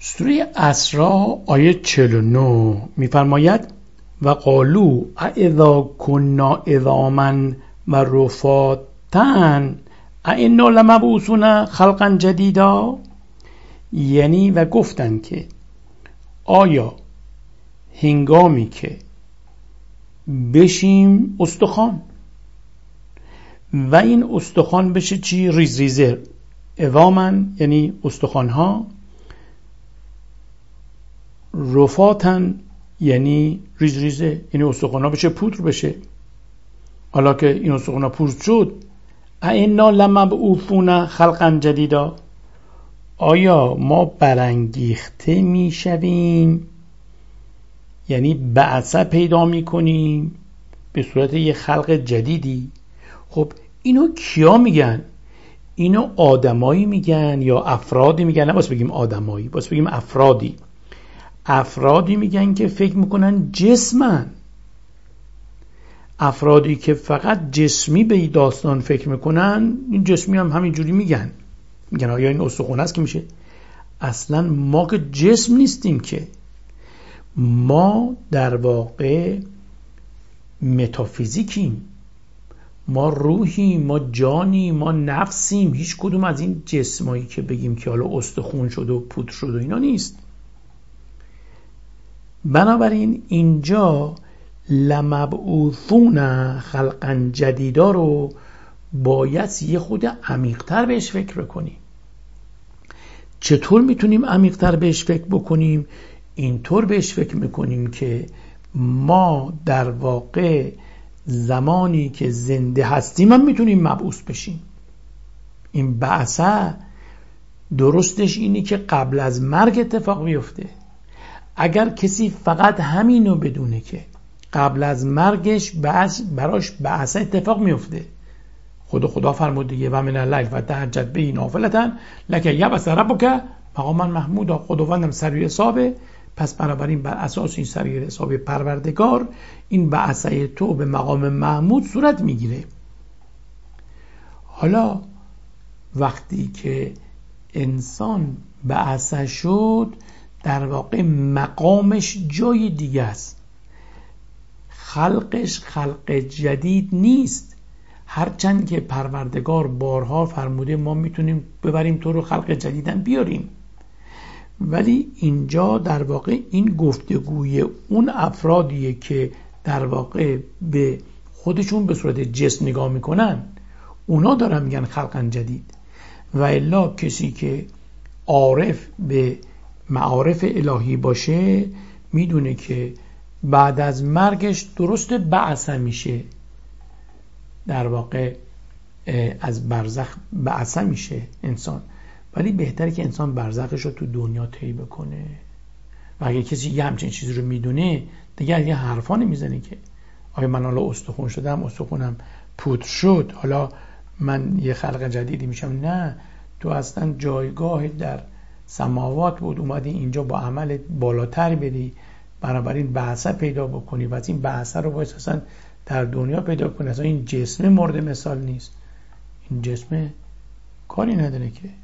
سوره اسراء آیه 49 می‌فرماید و قالوا اذا كنا عظاما و رفاتا ائنا لمبعوثون خلقا جدیدا، یعنی و گفتن که آیا هنگامی که بشیم استخوان و این استخوان بشه چی؟ ریز ریزه. عظامن یعنی استخوانها، رفاتن یعنی ریز ریزه، یعنی استخوانها بشه پودر بشه. حالا که این استخوانها پودر شد، ائنا لمبعوثون خلقا جدیدا، آیا ما برانگیخته میشویم، یعنی بعثه پیدا میکنیم به صورت یه خلق جدیدی. خب اینو کیا میگن؟ اینو آدمایی میگن یا افرادی میگن؟ نباید بگیم آدمایی، باید بگیم افرادی. افرادی میگن که فکر میکنن جسمن، افرادی که فقط جسمی به این داستان فکر میکنن، این جسمی هم همینجوری میگن آیا این استخوان است که میشه. اصلا ما که جسم نیستیم، که ما در واقع متافیزیکیم، ما روحیم، ما جانیم، ما نفسیم. هیچ کدوم از این جسمایی که بگیم که حالا استخوان شد و پودر شد و اینا نیست. بنابراین اینجا لمبعوثون خلقا جدیدا رو باید یه خود عمیق‌تر بهش فکر بکنیم. چطور میتونیم عمیق‌تر بهش فکر بکنیم؟ اینطور بهش فکر میکنیم که ما در واقع زمانی که زنده هستیم هم میتونیم مبعوث بشیم. این بعثه درستش اینی که قبل از مرگ اتفاق بیفته. اگر کسی فقط همینو بدونه که قبل از مرگش براش بعثه اتفاق میفته، خدا فرمود دیگه و من اللیل فتهجد به نافلة لک یبعث ربک مقاما محمودا. خداوندم سریع حسابه، پس بنابراین بر اساس این سریع حساب پروردگار این بعثه تو به مقام محمود صورت میگیره. حالا وقتی که انسان بعثه شد، در واقع مقامش جای دیگه است، خلقش خلق جدید نیست. هرچند که پروردگار بارها فرموده ما میتونیم ببریم تو رو خلق جدیدن بیاریم، ولی اینجا در واقع این گفتگوی اون افرادیه که در واقع به خودشون به صورت جسم نگاه میکنن، اونا دارن میگن خلقا جدید. و الا کسی که عارف به معارف الهی باشه میدونه که بعد از مرگش درست بعثه میشه، در واقع از برزخ بعثه میشه انسان، ولی بهتره که انسان برزخش رو تو دنیا طی بکنه. و اگه کسی یه همچین چیزی رو میدونه دیگه یه حرفا نمیزنه که آیا من حالا استخوان شدم، استخوانم پودر شد، حالا من یه خلق جدیدی میشم. نه، تو اصلا جایگاه در سماوات بود، اومدی اینجا با عمل بالاتر بری، بنابراین بعثه پیدا بکنی و از این بعثه رو باید اصلا در دنیا پیدا کنی. اصلا این جسم مورد مثال نیست، این جسم کاری نداره که